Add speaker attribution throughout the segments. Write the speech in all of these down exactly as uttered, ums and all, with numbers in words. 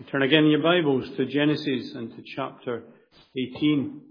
Speaker 1: Turn again in your Bibles to Genesis and to chapter eighteen.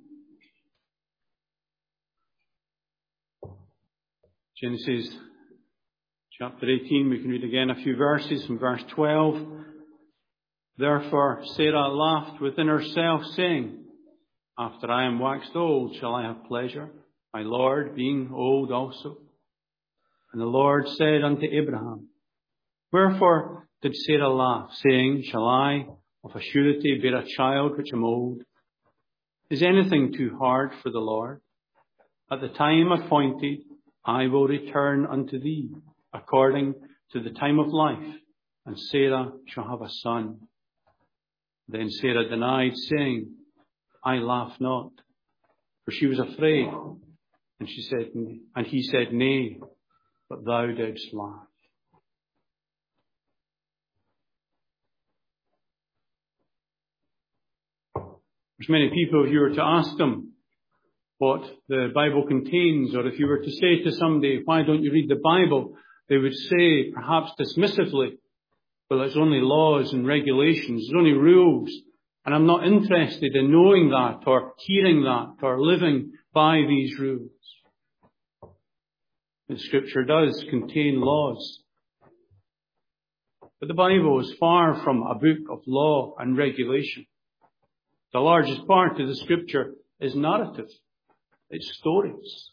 Speaker 1: Genesis chapter eighteen, we can read again a few verses from verse twelve. Therefore Sarah laughed within herself, saying, After I am waxed old, shall I have pleasure, my Lord being old also? And the Lord said unto Abraham, Wherefore did Sarah laugh, saying, Shall I of a surety bear a child which am old? Is anything too hard for the Lord? At the time appointed, I will return unto thee, according to the time of life, and Sarah shall have a son. Then Sarah denied, saying, I laugh not, for she was afraid. And she said, and he said, Nay, but thou didst laugh. There's many people, if you were to ask them what the Bible contains, or if you were to say to somebody, why don't you read the Bible? They would say, perhaps dismissively, well, it's only laws and regulations, it's only rules, and I'm not interested in knowing that, or hearing that, or living by these rules. The Scripture does contain laws. But the Bible is far from a book of law and regulation. The largest part of the Scripture is narrative. It's stories.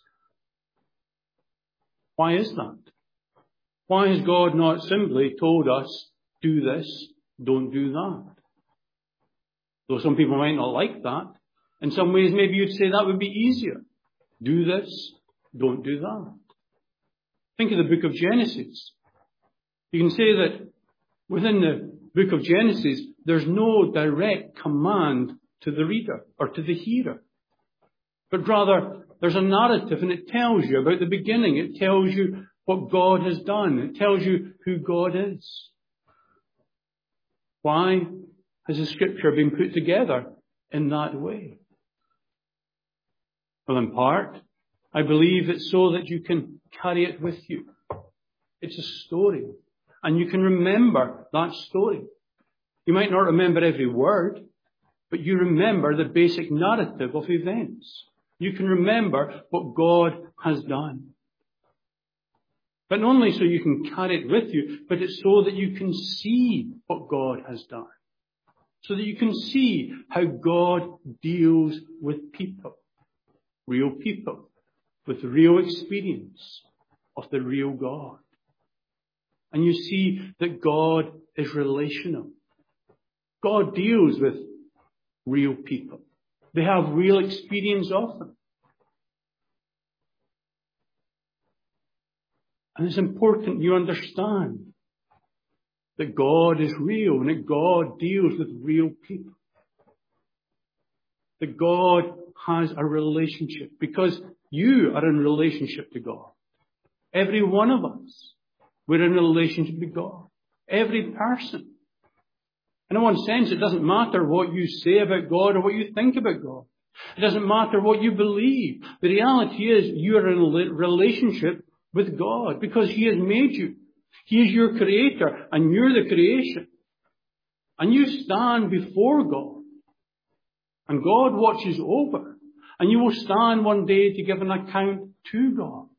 Speaker 1: Why is that? Why has God not simply told us, do this, don't do that? Though some people might not like that. In some ways, maybe you'd say that would be easier. Do this, don't do that. Think of the book of Genesis. You can say that within the book of Genesis, there's no direct command to the reader or to the hearer. But rather, there's a narrative and it tells you about the beginning. It tells you what God has done. It tells you who God is. Why has the Scripture been put together in that way? Well, in part, I believe it's so that you can carry it with you. It's a story. And you can remember that story. You might not remember every word, but you remember the basic narrative of events. You can remember what God has done. But not only so you can carry it with you, but it's so that you can see what God has done. So that you can see how God deals with people. Real people. With real experience of the real God. And you see that God is relational. God deals with real people. They have real experience of them. And it's important you understand that God is real and that God deals with real people. That God has a relationship because you are in relationship to God. Every one of us, we're in a relationship to God. Every person. In one sense, it doesn't matter what you say about God or what you think about God. It doesn't matter what you believe. The reality is you are in a relationship with God because He has made you. He is your creator and you're the creation. And you stand before God. And God watches over. And you will stand one day to give an account to God.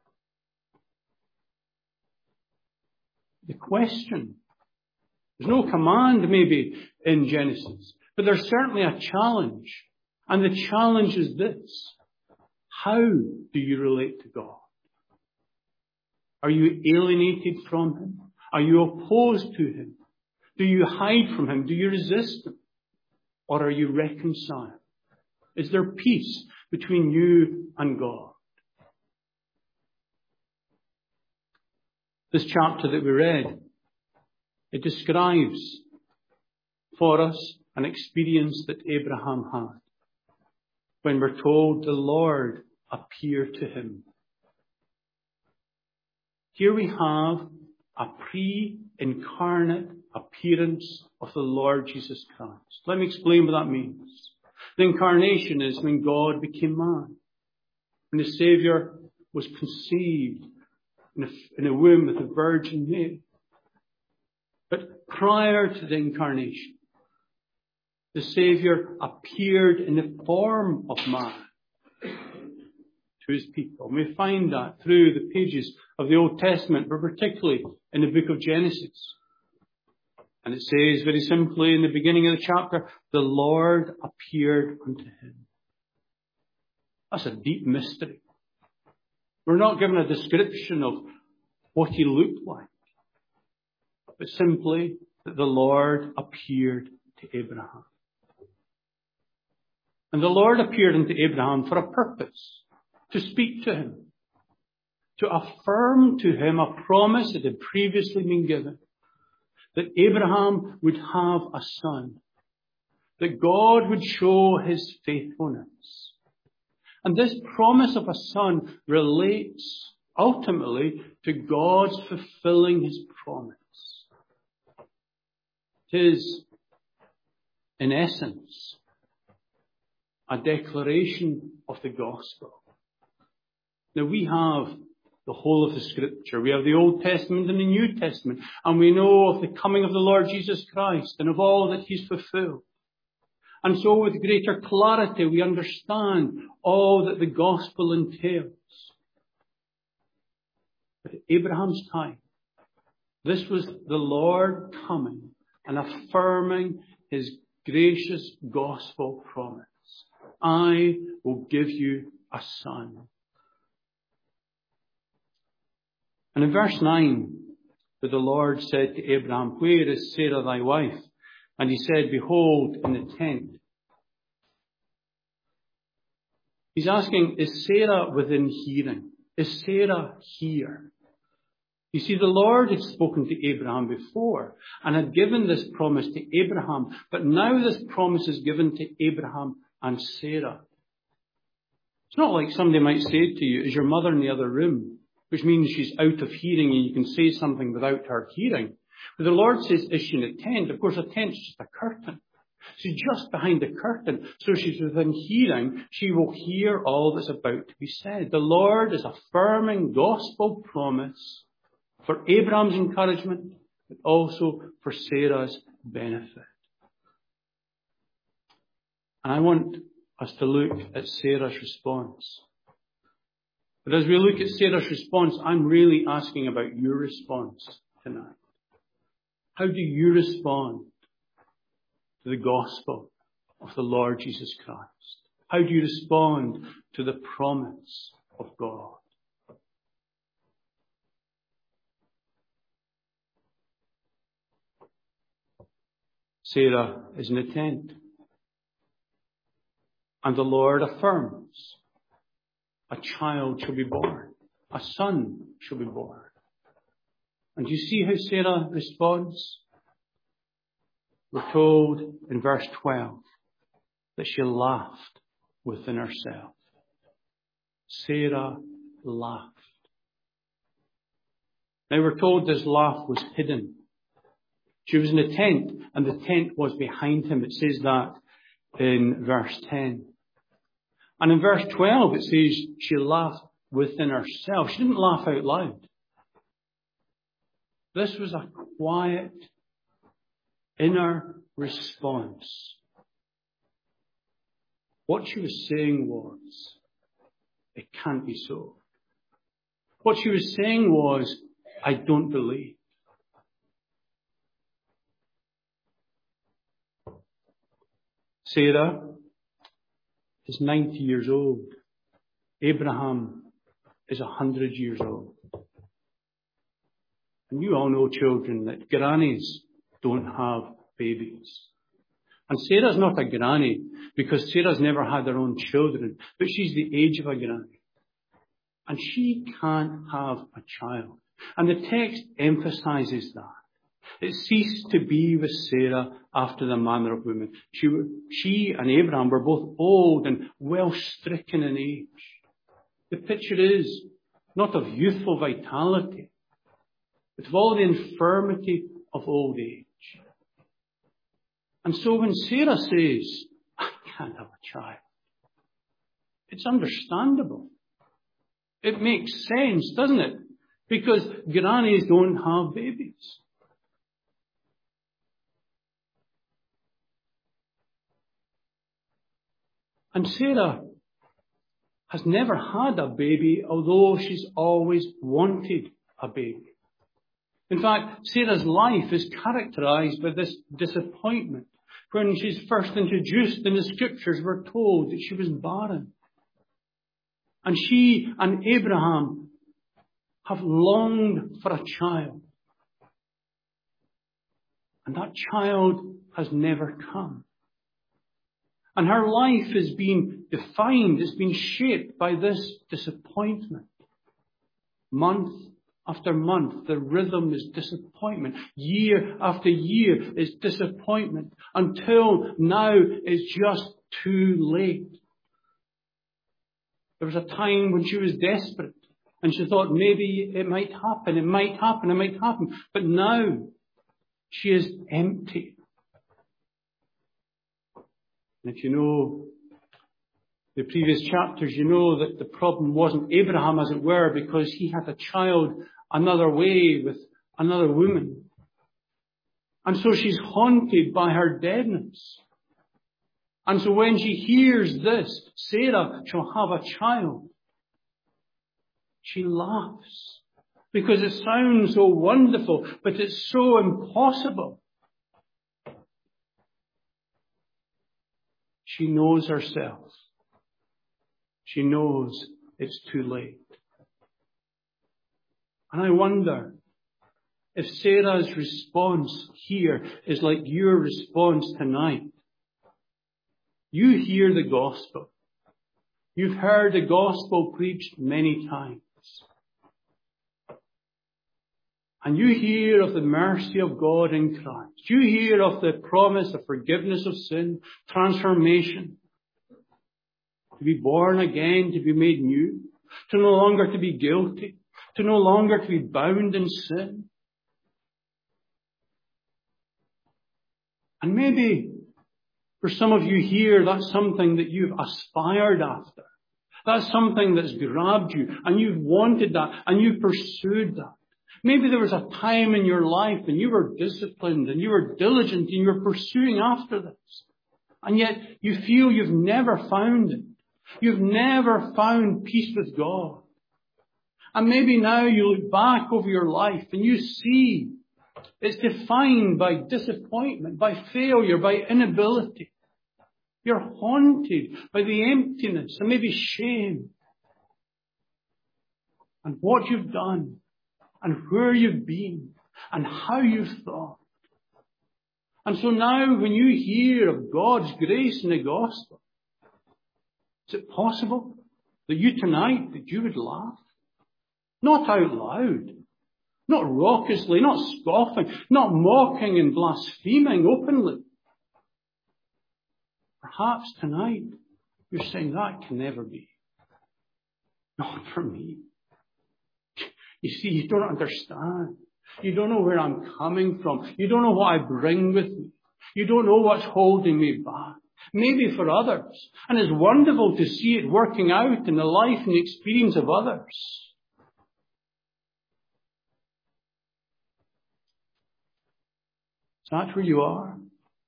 Speaker 1: The question, there's no command maybe in Genesis, but there's certainly a challenge. And the challenge is this. How do you relate to God? Are you alienated from Him? Are you opposed to Him? Do you hide from Him? Do you resist Him? Or are you reconciled? Is there peace between you and God? This chapter that we read, it describes for us an experience that Abraham had when we're told the Lord appeared to him. Here we have a pre-incarnate appearance of the Lord Jesus Christ. Let me explain what that means. The incarnation is when God became man. When the Saviour was conceived in a, in a womb with a Virgin Mary. But prior to the incarnation, the Saviour appeared in the form of man to his people. And we find that through the pages of the Old Testament, but particularly in the book of Genesis. And it says very simply in the beginning of the chapter, the Lord appeared unto him. That's a deep mystery. We're not given a description of what he looked like, but simply that the Lord appeared to Abraham. And the Lord appeared unto Abraham for a purpose, to speak to him, to affirm to him a promise that had previously been given, that Abraham would have a son, that God would show his faithfulness. And this promise of a son relates ultimately to God's fulfilling his promise. It is, in essence, a declaration of the gospel. Now, we have the whole of the Scripture. We have the Old Testament and the New Testament. And we know of the coming of the Lord Jesus Christ and of all that he's fulfilled. And so with greater clarity, we understand all that the gospel entails. But at Abraham's time, this was the Lord coming and affirming his gracious gospel promise. I will give you a son. And in verse nine, where the Lord said to Abraham, where is Sarah thy wife? And he said, behold, in the tent. He's asking, is Sarah within hearing? Is Sarah here? You see, the Lord had spoken to Abraham before and had given this promise to Abraham, but now this promise is given to Abraham and Sarah. It's not like somebody might say to you, is your mother in the other room? Which means she's out of hearing and you can say something without her hearing. But the Lord says, is she in a tent? Of course, a tent's just a curtain. She's just behind the curtain. So she's within hearing. She will hear all that's about to be said. The Lord is affirming gospel promise for Abraham's encouragement, but also for Sarah's benefit. And I want us to look at Sarah's response. But as we look at Sarah's response, I'm really asking about your response tonight. How do you respond to the gospel of the Lord Jesus Christ? How do you respond to the promise of God? Sarah is in a tent. And the Lord affirms, a child shall be born. A son shall be born. And you see how Sarah responds? We're told in verse twelve that she laughed within herself. Sarah laughed. Now we're told this laugh was hidden. She was in a tent, and the tent was behind him. It says that in verse ten. And in verse twelve, it says she laughed within herself. She didn't laugh out loud. This was a quiet, inner response. What she was saying was, it can't be so. What she was saying was, I don't believe. Sarah is ninety years old. Abraham is one hundred years old. And you all know, children, that grannies don't have babies. And Sarah's not a granny because Sarah's never had her own children, but she's the age of a granny. And she can't have a child. And the text emphasizes that. It ceased to be with Sarah after the manner of women. She, she and Abraham were both old and well stricken in age. The picture is not of youthful vitality, but of all the infirmity of old age. And so when Sarah says, I can't have a child, it's understandable. It makes sense, doesn't it? Because grannies don't have babies. And Sarah has never had a baby, although she's always wanted a baby. In fact, Sarah's life is characterized by this disappointment. When she's first introduced in the scriptures, we're told that she was barren. And she and Abraham have longed for a child. And that child has never come. And her life has been defined, it's been shaped by this disappointment. Month after month, the rhythm is disappointment. Year after year is disappointment. Until now, it's just too late. There was a time when she was desperate. And she thought maybe it might happen, it might happen, it might happen. But now, she is empty. And if you know the previous chapters, you know that the problem wasn't Abraham, as it were, because he had a child another way with another woman. And so she's haunted by her deadness. And so when she hears this, Sarah shall have a child, she laughs. Because it sounds so wonderful, but it's so impossible. She knows herself. She knows it's too late. And I wonder if Sarah's response here is like your response tonight. You hear the gospel. You've heard the gospel preached many times. And you hear of the mercy of God in Christ. You hear of the promise of forgiveness of sin, transformation, to be born again, to be made new, to no longer to be guilty, to no longer to be bound in sin. And maybe for some of you here, that's something that you've aspired after. That's something that's grabbed you, and you've wanted that, and you've pursued that. Maybe there was a time in your life and you were disciplined and you were diligent and you were pursuing after this. And yet you feel you've never found it. You've never found peace with God. And maybe now you look back over your life and you see it's defined by disappointment, by failure, by inability. You're haunted by the emptiness and maybe shame. And what you've done. And where you've been, and how you've thought. And so now when you hear of God's grace in the gospel, is it possible that you tonight, that you would laugh? Not out loud, not raucously, not scoffing, not mocking and blaspheming openly. Perhaps tonight you're saying that can never be. Not for me. You see, you don't understand. You don't know where I'm coming from. You don't know what I bring with me. You don't know what's holding me back. Maybe for others. And it's wonderful to see it working out in the life and the experience of others. Is that where you are?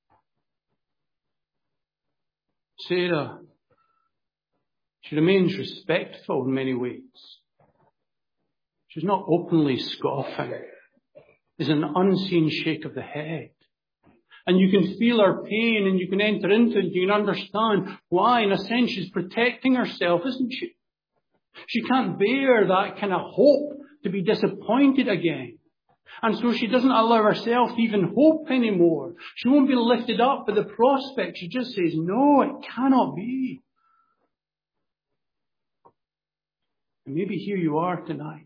Speaker 1: Sarah, she remains respectful in many ways. She's not openly scoffing. There's an unseen shake of the head. And you can feel her pain and you can enter into it and you can understand why. In a sense, she's protecting herself, isn't she? She can't bear that kind of hope to be disappointed again. And so she doesn't allow herself to even hope anymore. She won't be lifted up by the prospect. She just says, no, it cannot be. And maybe here you are tonight.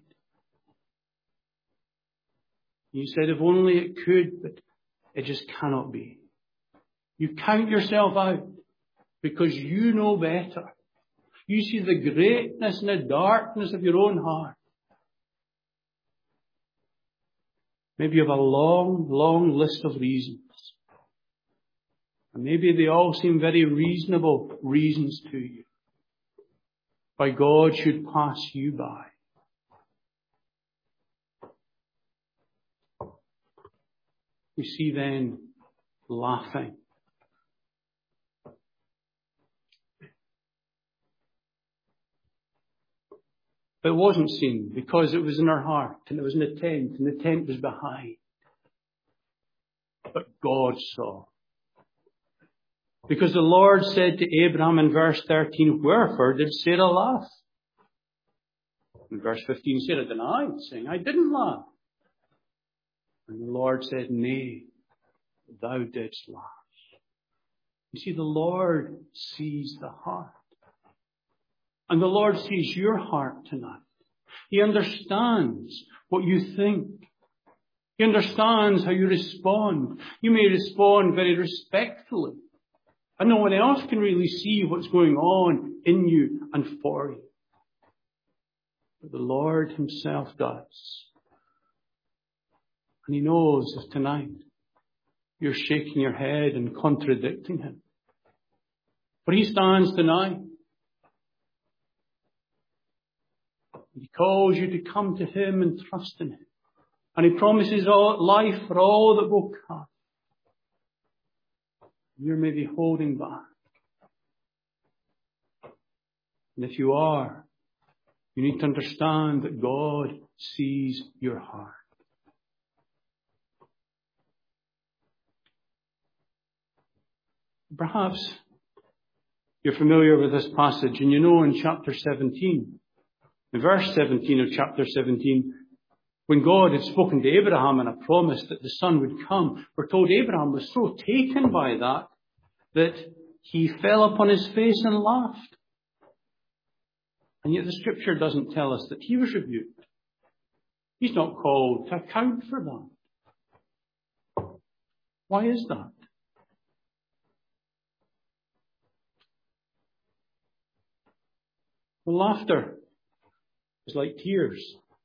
Speaker 1: You said, if only it could, but it just cannot be. You count yourself out because you know better. You see the greatness and the darkness of your own heart. Maybe you have a long, long list of reasons. And maybe they all seem very reasonable reasons to you. Why God should pass you by. We see then laughing. But it wasn't seen because it was in her heart, and it was in the tent, and the tent was behind. But God saw. Because the Lord said to Abraham in verse thirteen, wherefore did Sarah laugh? In verse fifteen, Sarah denied, saying, I didn't laugh. And the Lord said, nay, thou didst laugh. You see, the Lord sees the heart. And the Lord sees your heart tonight. He understands what you think. He understands how you respond. You may respond very respectfully. And no one else can really see what's going on in you and for you. But the Lord himself does. And he knows if tonight you're shaking your head and contradicting him. But he stands tonight. He calls you to come to him and trust in him. And he promises all life for all that will come. You're maybe holding back. And if you are, you need to understand that God sees your heart. Perhaps you're familiar with this passage, and you know in chapter seventeen, in verse seventeen of chapter seventeen, when God had spoken to Abraham and a promise that the son would come, we're told Abraham was so taken by that that he fell upon his face and laughed. And yet the scripture doesn't tell us that he was rebuked. He's not called to account for that. Why is that? Well, laughter is like tears.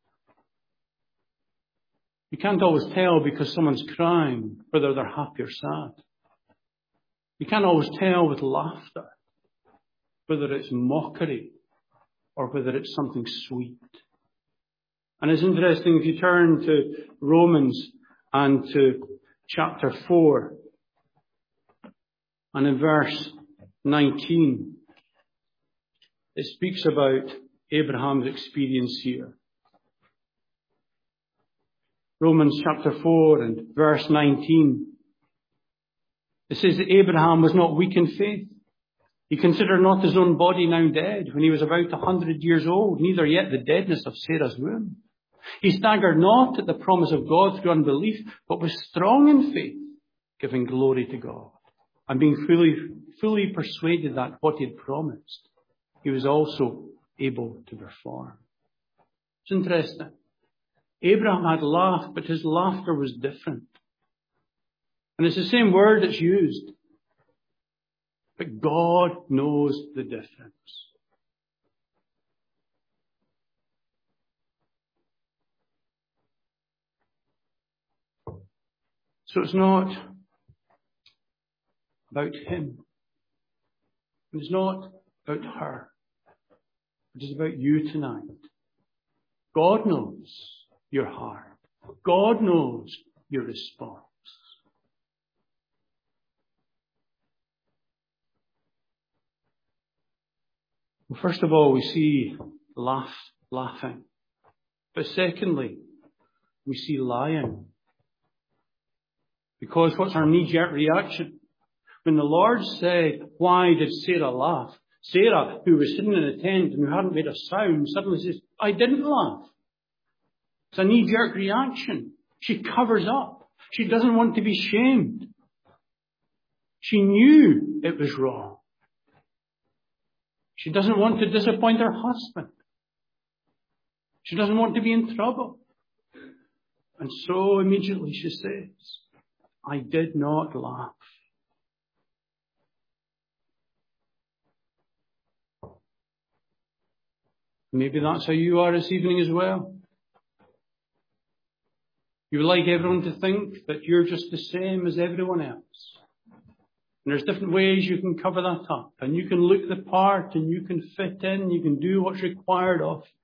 Speaker 1: You can't always tell because someone's crying whether they're happy or sad. You can't always tell with laughter whether it's mockery or whether it's something sweet. And it's interesting if you turn to Romans and to chapter four and in verse nineteen, it speaks about Abraham's experience here. Romans chapter four and verse nineteen. It says that Abraham was not weak in faith. He considered not his own body now dead when he was about a hundred years old, neither yet the deadness of Sarah's womb. He staggered not at the promise of God through unbelief, but was strong in faith, giving glory to God, and being fully, fully persuaded that what he had promised, he was also able to perform. It's interesting. Abraham had laughed, but his laughter was different. And it's the same word that's used. But God knows the difference. So it's not about him. It's not about her. It is about you tonight. God knows your heart. God knows your response. Well, first of all, we see laugh, laughing. But secondly, we see lying. Because what's our knee-jerk reaction? When the Lord said, why did Sarah laugh? Sarah, who was sitting in a tent and who hadn't made a sound, suddenly says, I didn't laugh. It's a knee-jerk reaction. She covers up. She doesn't want to be shamed. She knew it was wrong. She doesn't want to disappoint her husband. She doesn't want to be in trouble. And so immediately she says, I did not laugh. Maybe that's how you are this evening as well. You would like everyone to think that you're just the same as everyone else. And there's different ways you can cover that up. And you can look the part and you can fit in. You can do what's required of you.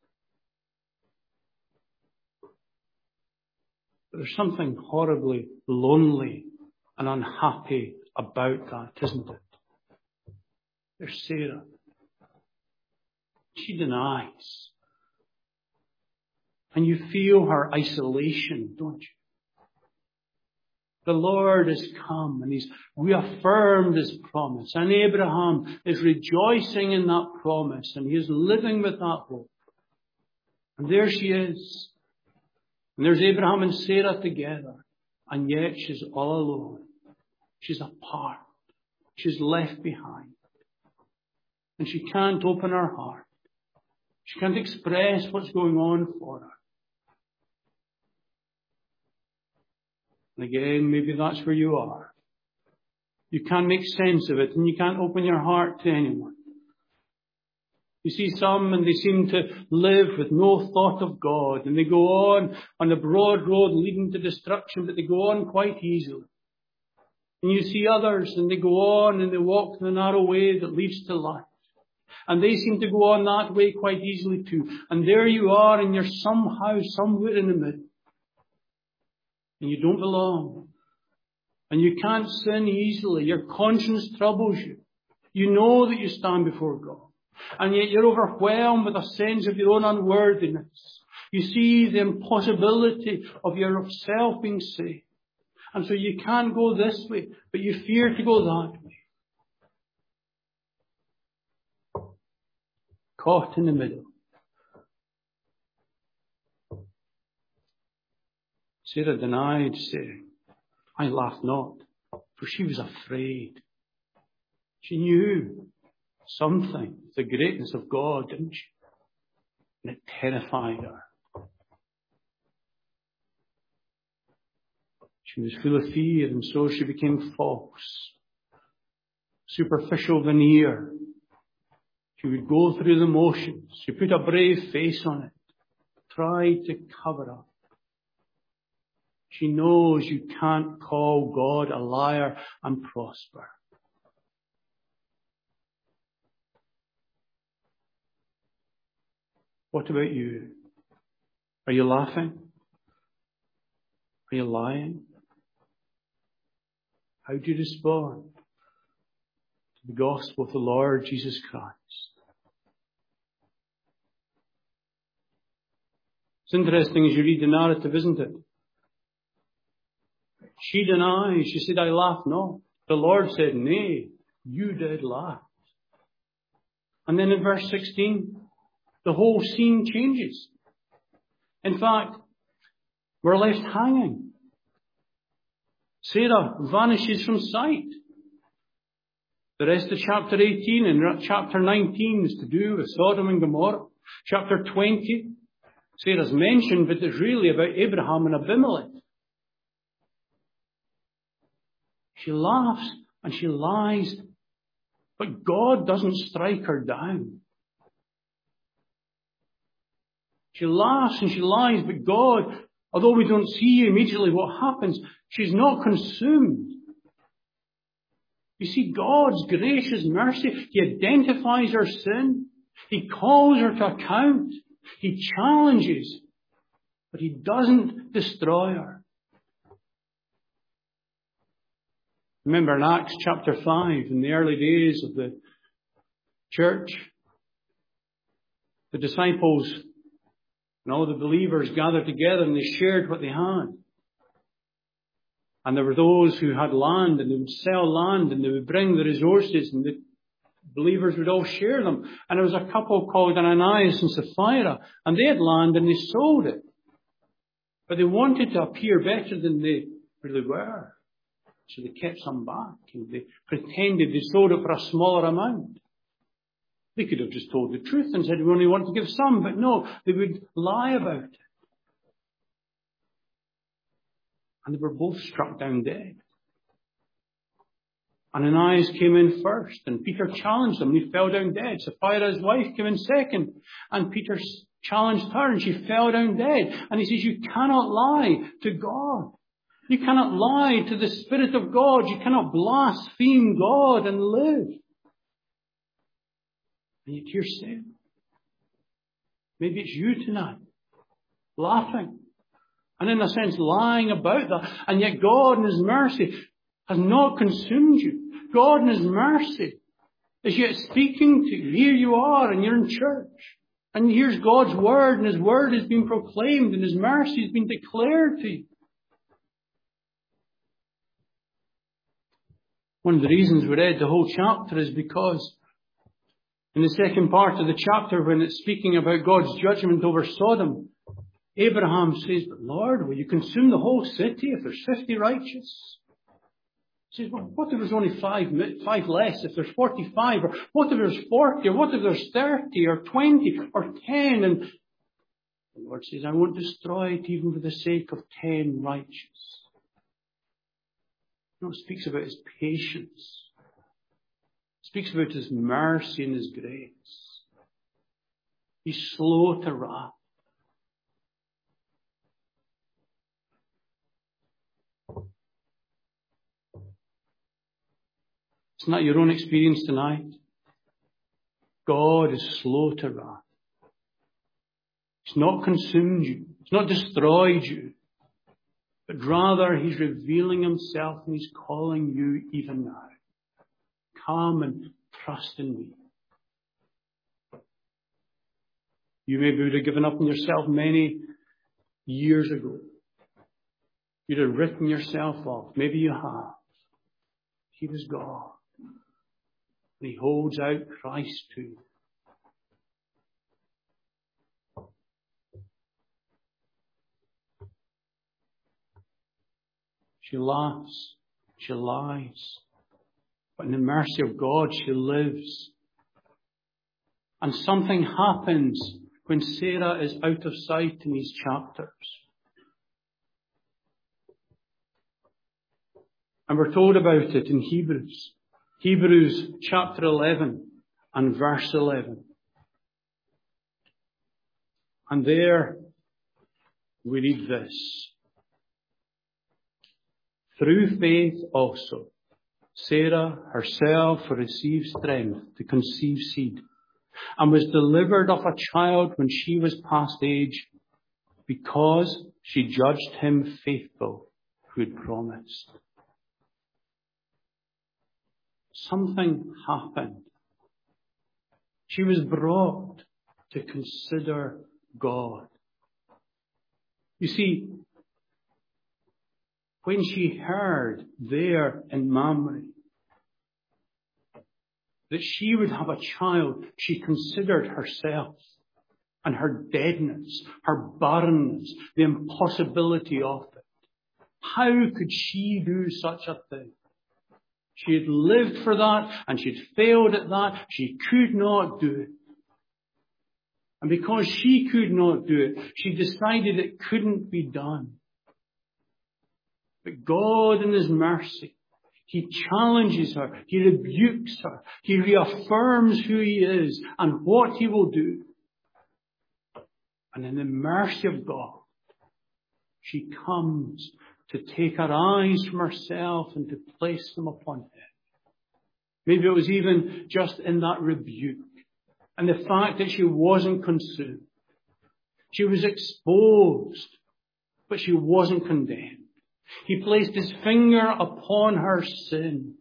Speaker 1: But there's something horribly lonely and unhappy about that, isn't it? There's Sarah. She denies. And you feel her isolation, don't you? The Lord has come and He's reaffirmed His promise. And Abraham is rejoicing in that promise and he is living with that hope. And there she is. And there's Abraham and Sarah together. And yet she's all alone. She's apart. She's left behind. And she can't open her heart. She can't express what's going on for her. And again, maybe that's where you are. You can't make sense of it and you can't open your heart to anyone. You see some and they seem to live with no thought of God and they go on on the broad road leading to destruction, but they go on quite easily. And you see others and they go on and they walk the narrow way that leads to life. And they seem to go on that way quite easily too. And there you are and you're somehow somewhere in the middle. And you don't belong. And you can't sin easily. Your conscience troubles you. You know that you stand before God. And yet you're overwhelmed with a sense of your own unworthiness. You see the impossibility of yourself being saved. And so you can't go this way, but you fear to go that way. Caught in the middle. Sarah denied, saying, I laughed not, for she was afraid. She knew something, the greatness of God, didn't she? And it terrified her. She was full of fear, and so she became false. Superficial veneer. She would go through the motions. She put a brave face on it. Tried to cover up. She knows you can't call God a liar and prosper. What about you? Are you laughing? Are you lying? How do you respond to the gospel of the Lord Jesus Christ? It's interesting as you read the narrative, isn't it? She denies. She said, I laugh not. The Lord said, nay, you did laugh. And then in verse sixteen, the whole scene changes. In fact, we're left hanging. Sarah vanishes from sight. The rest of chapter eighteen and chapter nineteen is to do with Sodom and Gomorrah. Chapter twenty, Sarah's mentioned, but it's really about Abraham and Abimelech. She laughs and she lies, but God doesn't strike her down. She laughs and she lies, but God, although we don't see immediately what happens, she's not consumed. You see, God's gracious mercy, He identifies her sin. He calls her to account. He challenges, but He doesn't destroy her. Remember in Acts chapter five, in the early days of the church, the disciples and all the believers gathered together and they shared what they had. And there were those who had land and they would sell land and they would bring the resources and the believers would all share them. And there was a couple called Ananias and Sapphira and they had land and they sold it. But they wanted to appear better than they really were. So they kept some back and they pretended they sold it for a smaller amount. They could have just told the truth and said, we only want to give some, but no, they would lie about it. And they were both struck down dead. Ananias came in first and Peter challenged him and he fell down dead. Sapphira, his wife, came in second and Peter challenged her and she fell down dead. And he says, you cannot lie to God. You cannot lie to the Spirit of God. You cannot blaspheme God and live. And yet you're saying, maybe it's you tonight, laughing. And in a sense, lying about that. And yet God in His mercy has not consumed you. God in His mercy is yet speaking to you. Here you are and you're in church. And here's God's word, and His word has been proclaimed, and His mercy has been declared to you. One of the reasons we read the whole chapter is because in the second part of the chapter, when it's speaking about God's judgment over Sodom, Abraham says, "But Lord, will you consume the whole city if there's fifty righteous?" He says, "Well, what if there's only five, five less? If there's forty-five? Or what if there's forty? Or what if there's thirty? Or twenty? Or ten?" And the Lord says, "I won't destroy it even for the sake of ten righteous." You know, it speaks about His patience. It speaks about His mercy and His grace. He's slow to wrath. It's not your own experience tonight. God is slow to wrath. He's not consumed you. He's not destroyed you. But rather, He's revealing Himself and He's calling you even now. Come and trust in me. You maybe would have given up on yourself many years ago. You'd have written yourself off. Maybe you have. He was God. And He holds out Christ to you. She laughs. She lies. But in the mercy of God, she lives. And something happens when Sarah is out of sight in these chapters. And we're told about it in Hebrews. Hebrews chapter eleven and verse eleven. And there we read this. Through faith also, Sarah herself received strength to conceive seed, and was delivered of a child when she was past age, because she judged him faithful who had promised. Something happened. She was brought to consider God. You see, when she heard there in Mamre that she would have a child, she considered herself and her deadness, her barrenness, the impossibility of it. How could she do such a thing? She had lived for that and she'd failed at that. She could not do it. And because she could not do it, she decided it couldn't be done. But God in His mercy, He challenges her. He rebukes her. He reaffirms who He is and what He will do. And in the mercy of God, she comes to take her eyes from herself and to place them upon Him. Maybe it was even just in that rebuke and the fact that she wasn't consumed. She was exposed, but she wasn't condemned. He placed His finger upon her sin.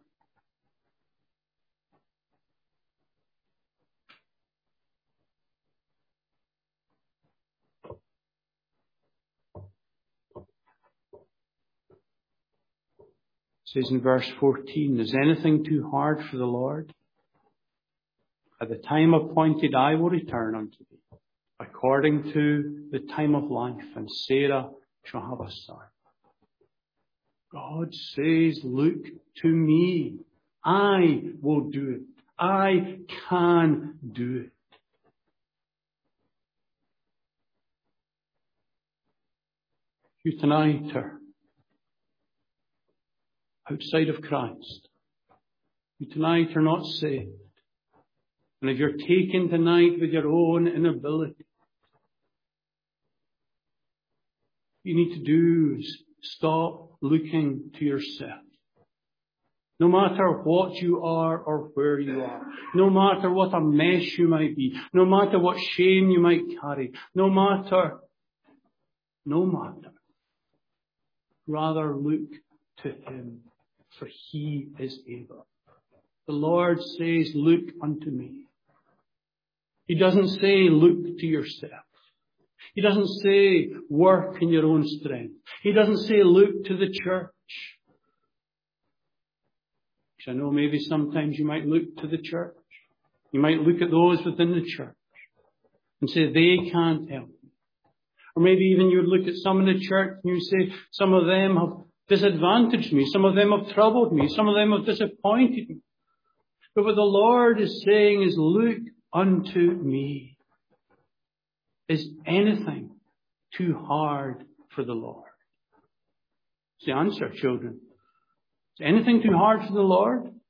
Speaker 1: It says in verse fourteen, is anything too hard for the Lord? At the time appointed I will return unto thee, according to the time of life, and Sarah shall have a son. God says, look to me. I will do it. I can do it. You tonight are outside of Christ. You tonight are not saved. And if you're taken tonight with your own inability, you need to do is stop looking to yourself. No matter what you are or where you are, no matter what a mess you might be, no matter what shame you might carry, no matter, no matter, rather look to Him, for He is able. The Lord says, look unto me. He doesn't say, look to yourself. He doesn't say, work in your own strength. He doesn't say, look to the church. Because I know maybe sometimes you might look to the church. You might look at those within the church and say, they can't help me. Or maybe even you would look at some in the church and you say, some of them have disadvantaged me. Some of them have troubled me. Some of them have disappointed me. But what the Lord is saying is, look unto me. Is anything too hard for the Lord? It's the answer, children. Is anything too hard for the Lord? There's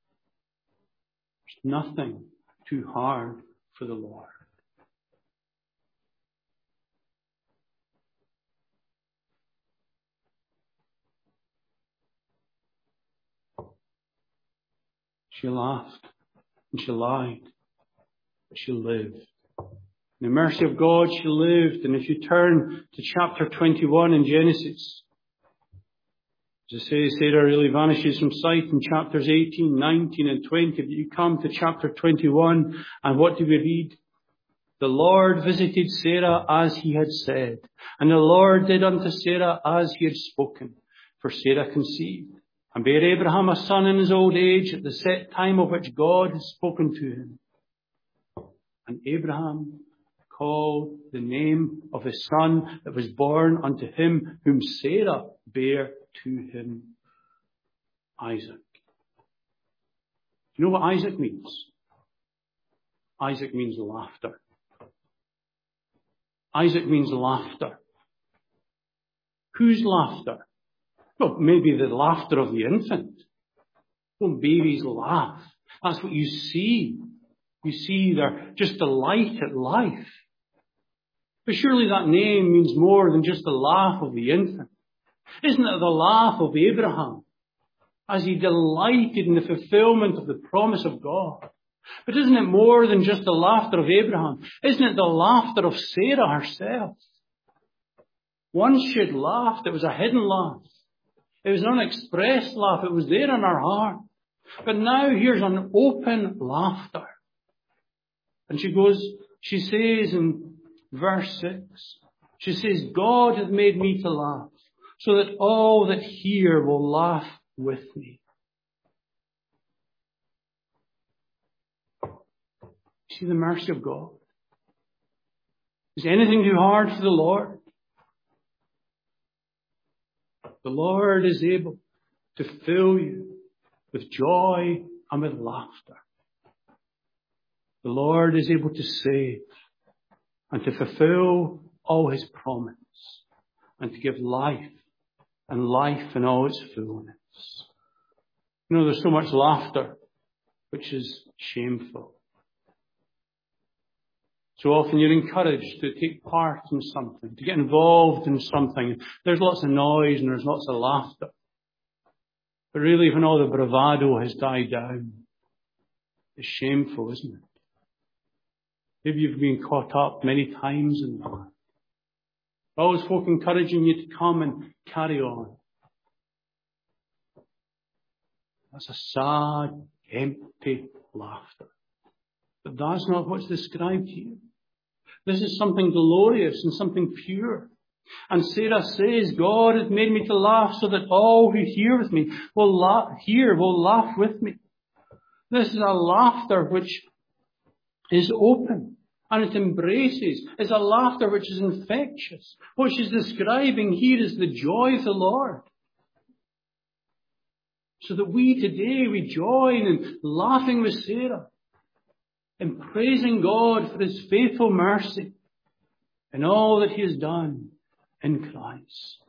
Speaker 1: nothing too hard for the Lord. She laughed and she lied, but she lived. In the mercy of God, she lived. And if you turn to chapter twenty-one in Genesis, as I say, Sarah really vanishes from sight in chapters eighteen, nineteen and twenty. But you come to chapter twenty-one, and what do we read? The Lord visited Sarah as he had said, and the Lord did unto Sarah as he had spoken, for Sarah conceived, and bare Abraham a son in his old age at the set time of which God had spoken to him. And Abraham called the name of his son that was born unto him, whom Sarah bare to him, Isaac. You know what Isaac means? Isaac means laughter. Isaac means laughter. Whose laughter? Well, maybe the laughter of the infant. When babies laugh, that's what you see. You see their just delight at life. But surely that name means more than just the laugh of the infant. Isn't it the laugh of Abraham as he delighted in the fulfillment of the promise of God? But isn't it more than just the laughter of Abraham? Isn't it the laughter of Sarah herself? Once she had laughed, it was a hidden laugh. It was an unexpressed laugh. It was there in her heart. But now here's an open laughter. And she goes, she says in verse six, she says, God hath made me to laugh, so that all that hear will laugh with me. See the mercy of God. Is anything too hard for the Lord? The Lord is able to fill you with joy and with laughter. The Lord is able to save and to fulfill all his promise and to give life and life in all its fullness. You know, there's so much laughter which is shameful. So often you're encouraged to take part in something, to get involved in something. There's lots of noise and there's lots of laughter. But really, when all the bravado has died down, it's shameful, isn't it? Maybe you've been caught up many times in that. Always folk encouraging you to come and carry on. That's a sad, empty laughter. But that's not what's described here. This is something glorious and something pure. And Sarah says, God hath made me to laugh so that all who hear with me will laugh, hear, will laugh with me. This is a laughter which is open and it embraces. It's a laughter which is infectious. What she's describing here is the joy of the Lord. So that we today, we join in laughing with Sarah and praising God for his faithful mercy and all that he has done in Christ.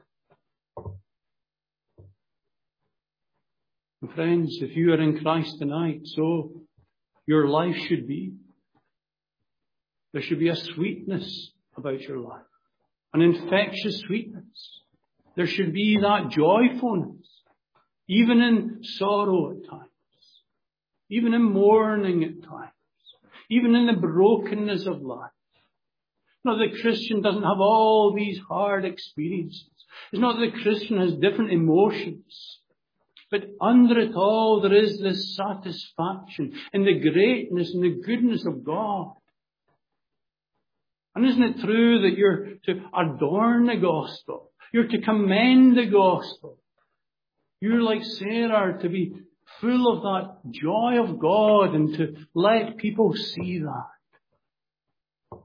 Speaker 1: And friends, if you are in Christ tonight, so your life should be. There should be a sweetness about your life, an infectious sweetness. There should be that joyfulness, even in sorrow at times, even in mourning at times, even in the brokenness of life. Not that the Christian doesn't have all these hard experiences. It's not that the Christian has different emotions. But under it all, there is this satisfaction in the greatness and the goodness of God. And isn't it true that you're to adorn the gospel? You're to commend the gospel. You're like Sarah, to be full of that joy of God and to let people see that.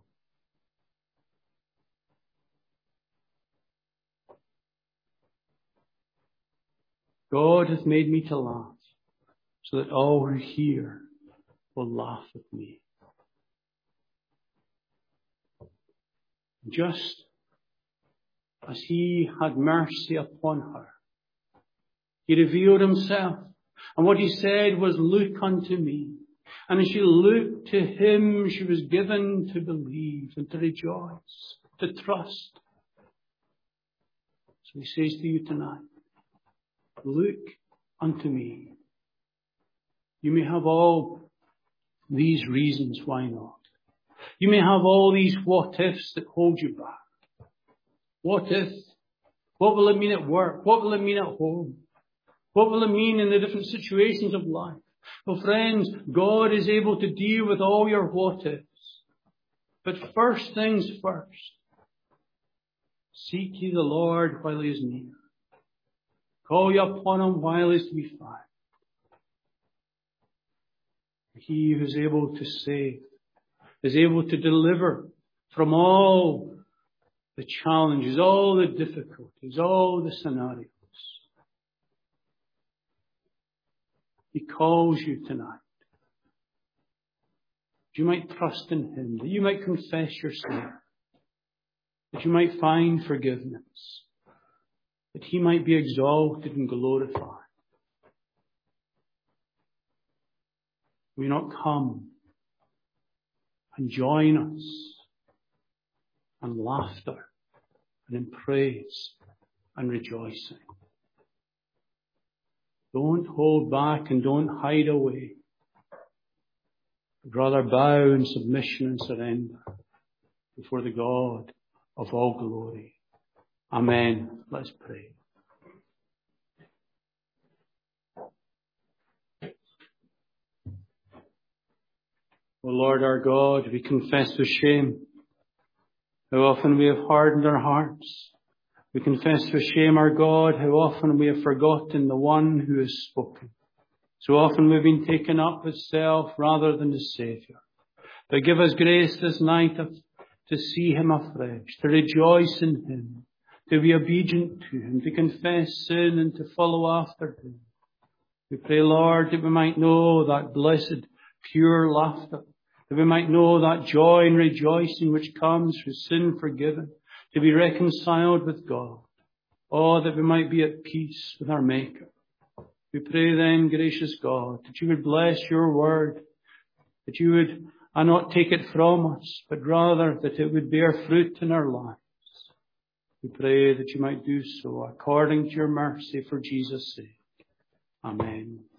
Speaker 1: God hath made me to laugh, so that all who hear will laugh with me. Just as he had mercy upon her, he revealed himself. And what he said was, look unto me. And as she looked to him, she was given to believe and to rejoice, to trust. So he says to you tonight, look unto me. You may have all these reasons why not. You may have all these what ifs that hold you back. What if? What will it mean at work? What will it mean at home? What will it mean in the different situations of life? Well, friends, God is able to deal with all your what ifs. But first things first. Seek ye the Lord while he is near. Call ye upon him while he is to be found. He who is able to save is able to deliver from all the challenges, all the difficulties, all the scenarios. He calls you tonight. That you might trust in him, that you might confess your sin, that you might find forgiveness, that he might be exalted and glorified. Will you not come and join us in laughter and in praise and rejoicing? Don't hold back and don't hide away, but rather bow in submission and surrender before the God of all glory. Amen. Let's pray. O Lord our God, we confess with shame how often we have hardened our hearts. We confess with shame, our God, how often we have forgotten the one who has spoken. So often we've been taken up with self rather than the Saviour. But give us grace this night to see him afresh, to rejoice in him, to be obedient to him, to confess sin and to follow after him. We pray, Lord, that we might know that blessed, pure laughter, that we might know that joy and rejoicing which comes from sin forgiven, to be reconciled with God. Oh, that we might be at peace with our Maker. We pray then, gracious God, that you would bless your word, that you would uh, not take it from us, but rather that it would bear fruit in our lives. We pray that you might do so according to your mercy for Jesus' sake. Amen.